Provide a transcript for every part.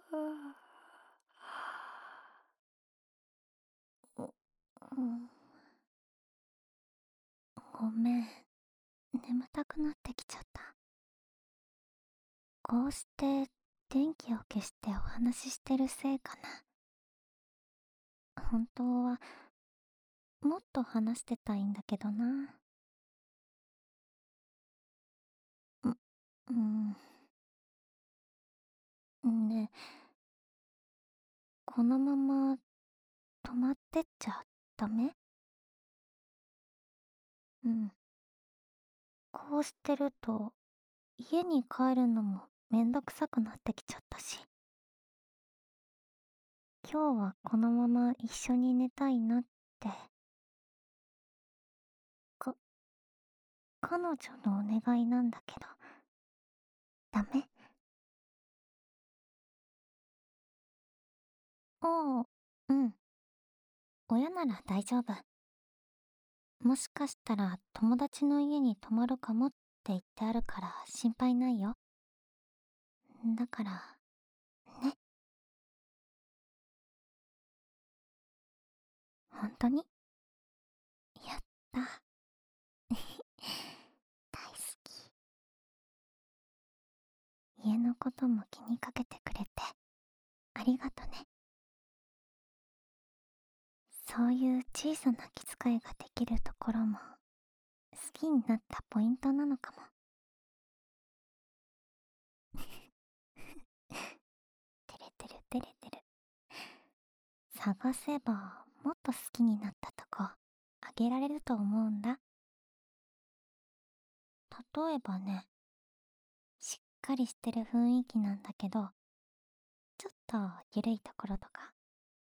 うん、ごめん、眠たくなってきちゃった。こうして電気を消してお話ししてるせいかな。本当はもっと話してたいんだけどな。う、うん、ねえ、このまま泊まってっちゃダメ？うん。こうしてると家に帰るのもめんどくさくなってきちゃったし、今日はこのまま一緒に寝たいなって、か、彼女のお願いなんだけど、ダメ？ああ、うん。親なら大丈夫。もしかしたら友達の家に泊まるかもって言ってあるから心配ないよ。だから、ね、本当に？やった。大好き。家のことも気にかけてくれて、ありがとね。そういう小さな気遣いができるところも、好きになったポイントなのかも。てれてるてれてる。探せば、もっと好きになったとこ、あげられると思うんだ。例えばね、しっかりしてる雰囲気なんだけど、ちょっとゆるいところとか、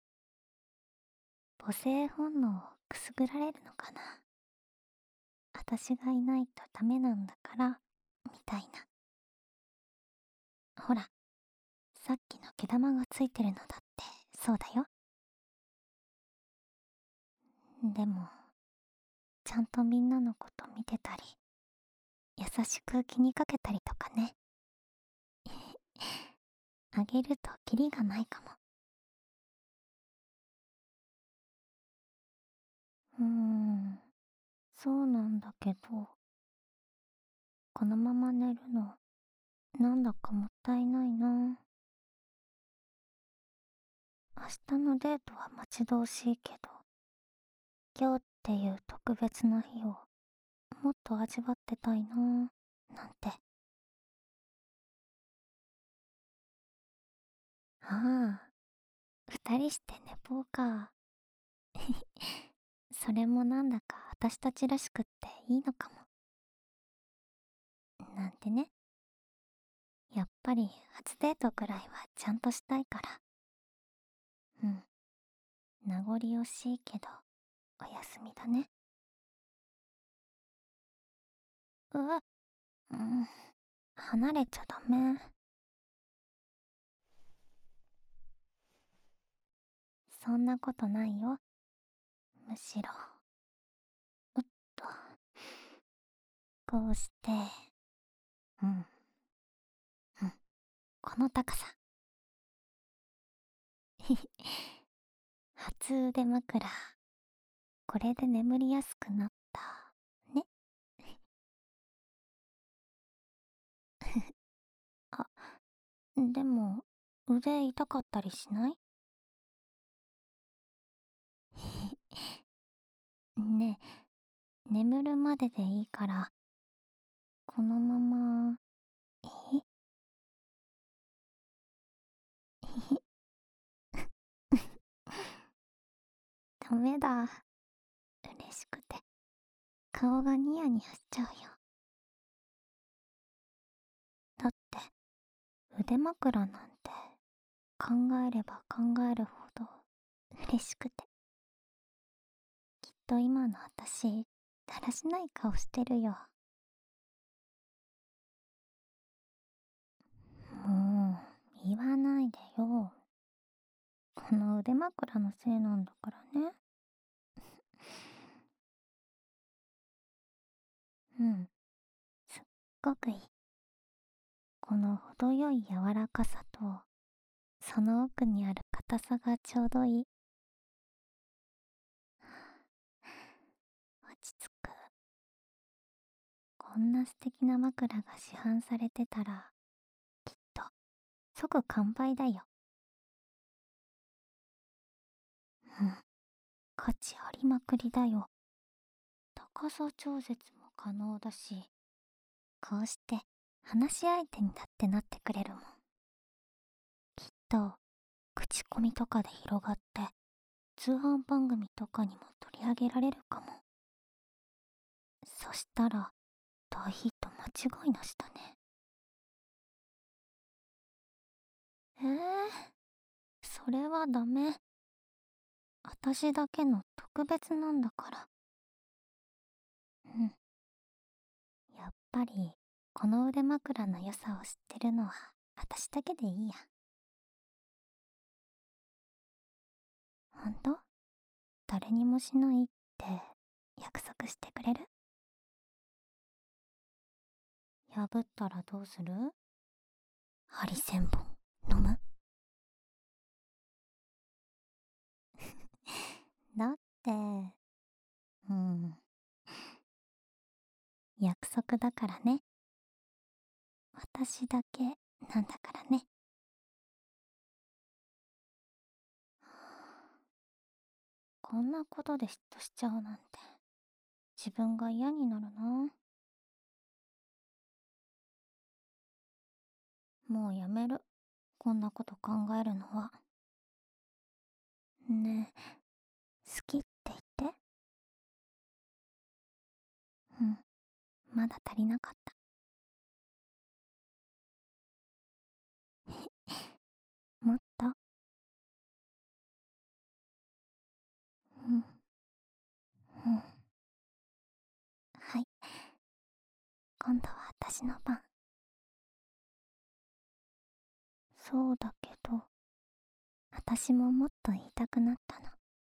母性本能をくすぐられるのかな。私がいないとダメなんだから、みたいな。ほら、さっきの毛玉がついてるのだってそうだよ。でも、ちゃんとみんなのこと見てたり、優しく気にかけたりとかね。あげるとキリがないかも。そうなんだけど、このまま寝るの、なんだかもったいないな。明日のデートは待ち遠しいけど、今日っていう特別な日をもっと味わってたいな、なんて。ああ、二人して寝坊か。それもなんだか私たちらしくっていいのかも。なんてね。やっぱり初デートくらいはちゃんとしたいから。うん。名残惜しいけど、おやすみだね。うん。離れちゃダメ。そんなことないよ。むしろ。うっと。こうして、うん、うん。この高さ。初腕枕。これで眠りやすくなった。ね。あ、でも、腕痛かったりしない？ねえ、眠るまででいいから、このまま、えダメだ。嬉しくて、顔がニヤニヤしちゃうよ。だって、腕枕なんて、考えれば考えるほど、嬉しくて。きっと今の私、だらしない顔してるよ。もう、言わないでよ。この腕枕のせいなんだからね。うん、すっごくいい。この程よい柔らかさと、 その奥にある硬さがちょうどいい。落ち着く。こんな素敵な枕が市販されてたら、きっと即完売だよ。うん、価値ありまくりだよ。高さ調節も可能だし、こうして話し相手にだってなってくれるもん。きっと口コミとかで広がって通販番組とかにも取り上げられるかも。そしたら大ヒット間違いなしだね。それはダメ。私だけの特別なんだから。うん。やっぱりこの腕枕の良さを知ってるのは私だけでいいや。ほんと？誰にもしないって約束してくれる？破ったらどうする？ハリセンボン飲む？だって、うん、約束だからね。私だけなんだからね。こんなことで嫉妬しちゃうなんて自分が嫌になるな。もうやめる。こんなこと考えるのは。ねえ、好きって言って。うん、まだ足りなかった。もっと。うん、うん。はい、今度は私の番。そうだけど、私ももっと言いたくなったの。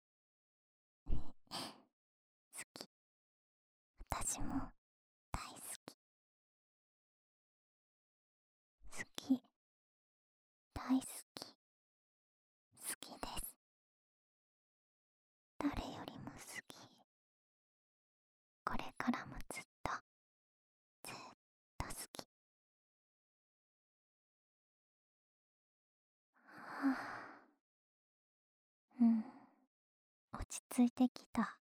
好き。私も大好き。好き。大好き。好きです。誰よりも好き。これからもずっと、ずっと好き。はあ、うん、落ち着いてきた。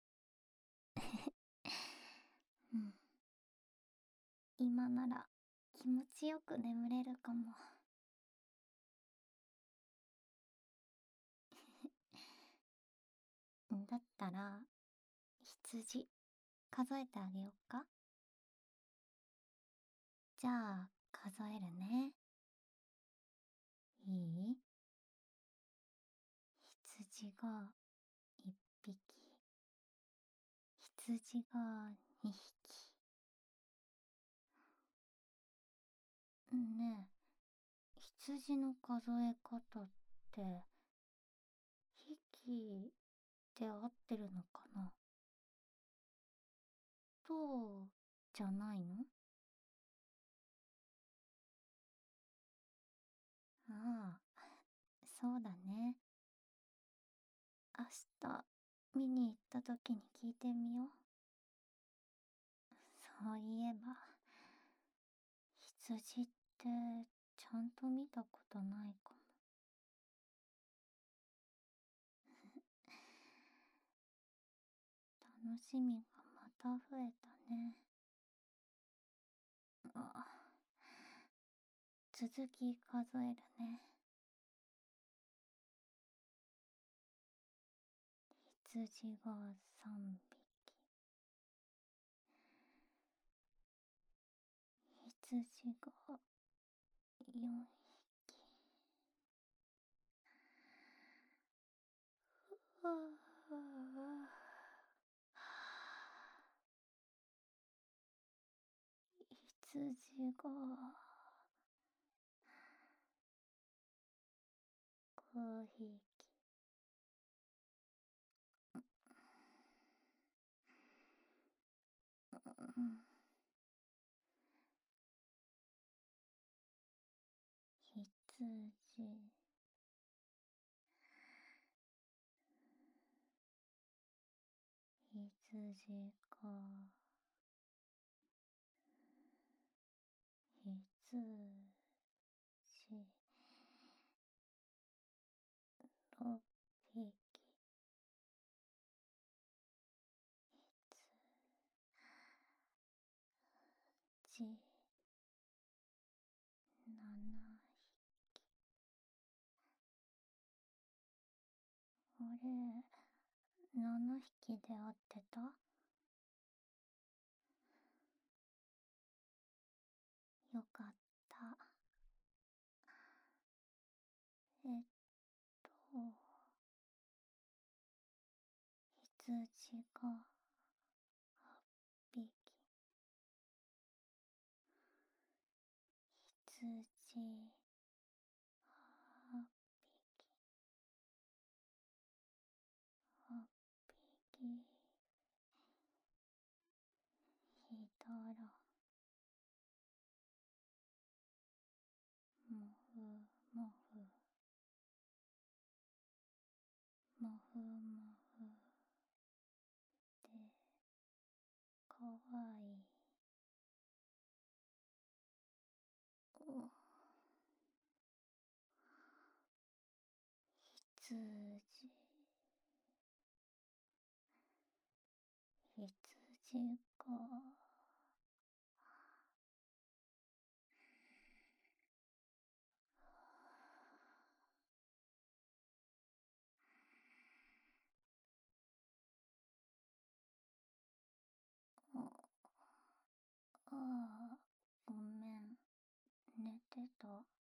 うん、今なら気持ちよく眠れるかも。だったら羊数えてあげよっか。じゃあ数えるね。いい？羊が1匹、羊が2匹。ねえ、羊の数え方って匹で合ってるのかな？そうじゃないの？ああ、そうだね。明日見に行った時に聞いてみよう。そういえば、羊ってちゃんと見たことないかも。楽しみがまた増えたね。あ、続き数えるね。羊が3匹、羊が4匹。はあ、羊が5匹。うん、羊。 羊か。羊、6匹。羊、7。あれ、7匹で合ってた？よかった。えっと、羊が8匹。羊、8匹。8匹。ひだら。もふもふ。もふもふ。で、かわいい。お、羊。羊か。ああ、ごめん。寝てた？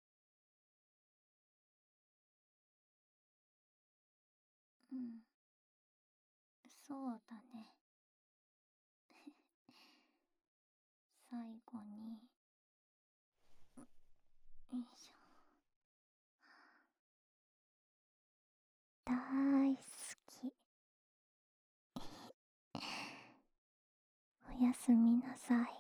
うん。そうだね。最後に、よいしょ。大好き。おやすみなさい。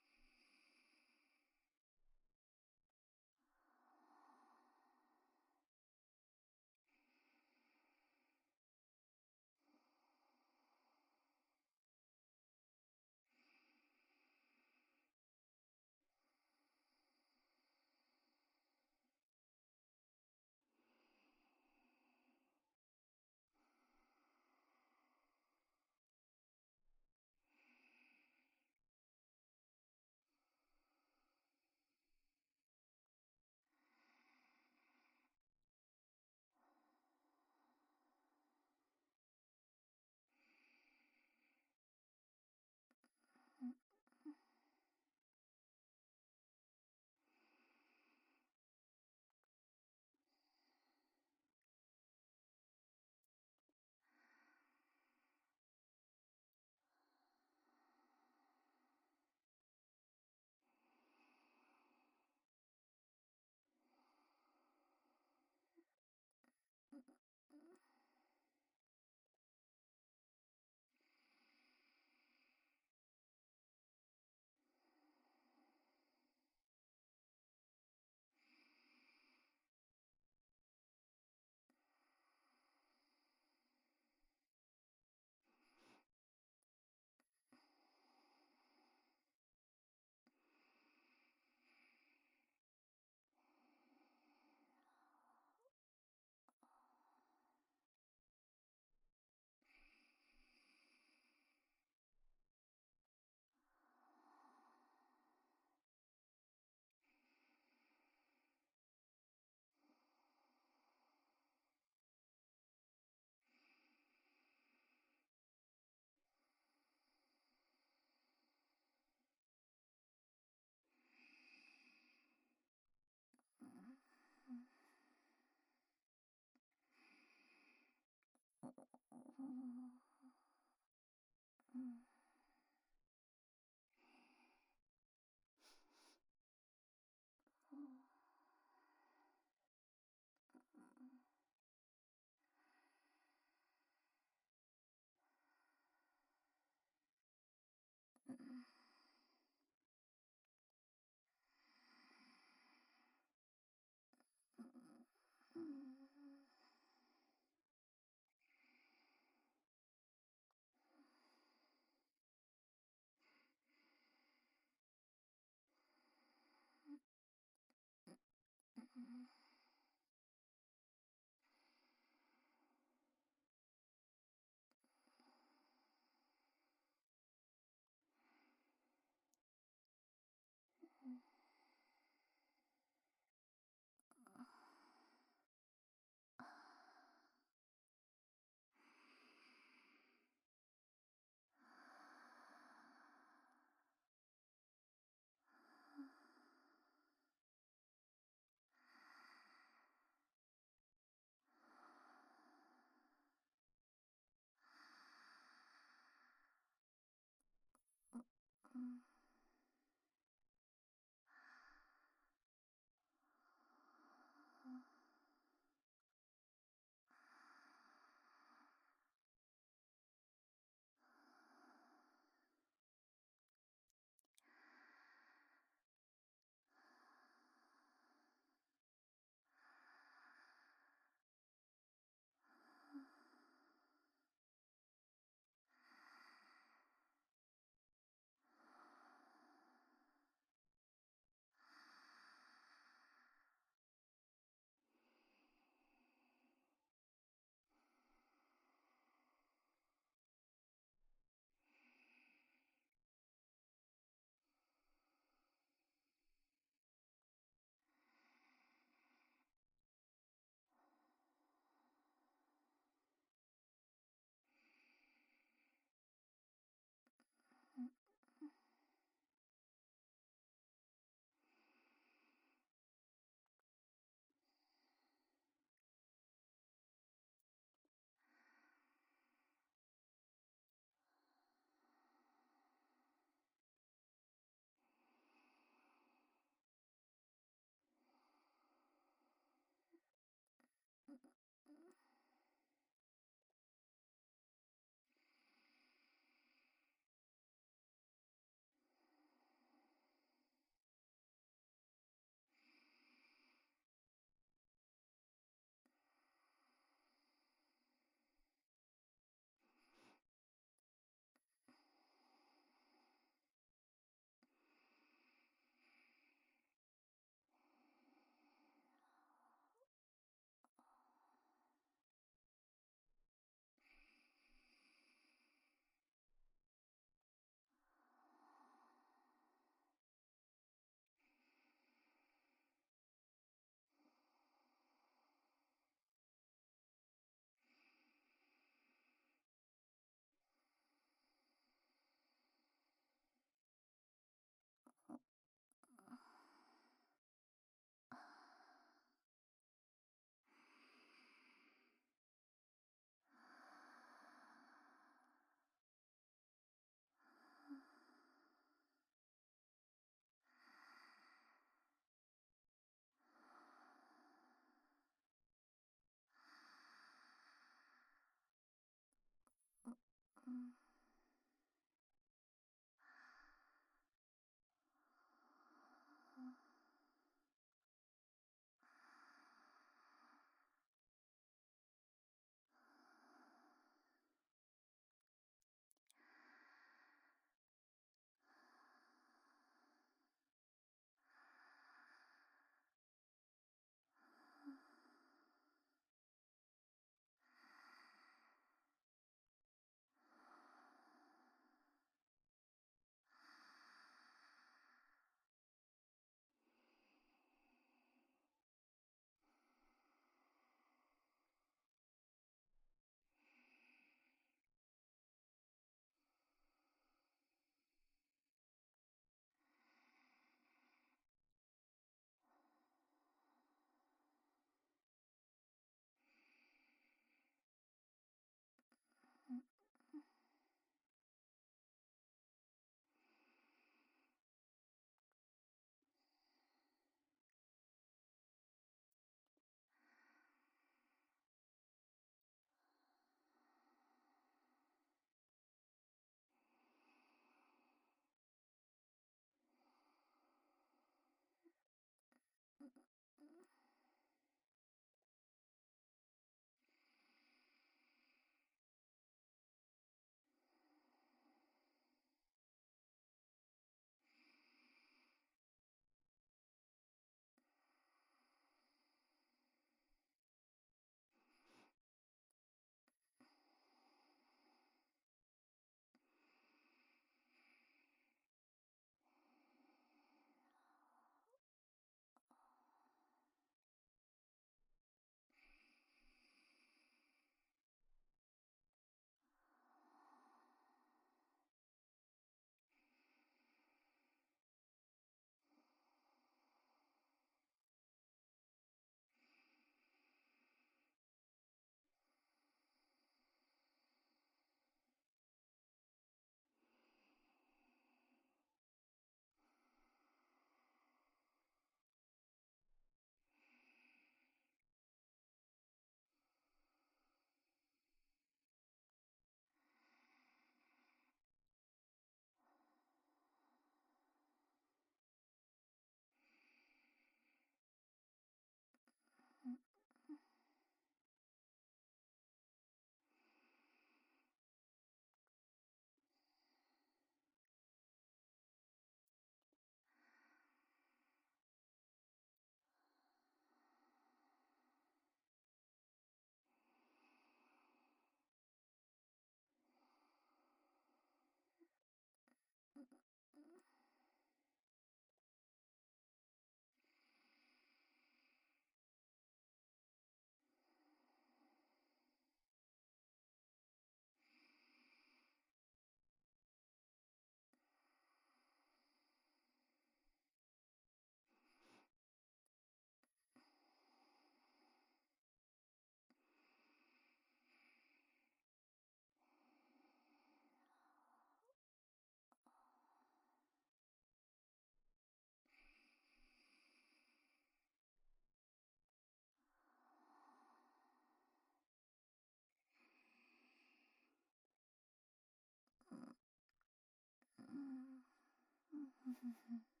ふふふ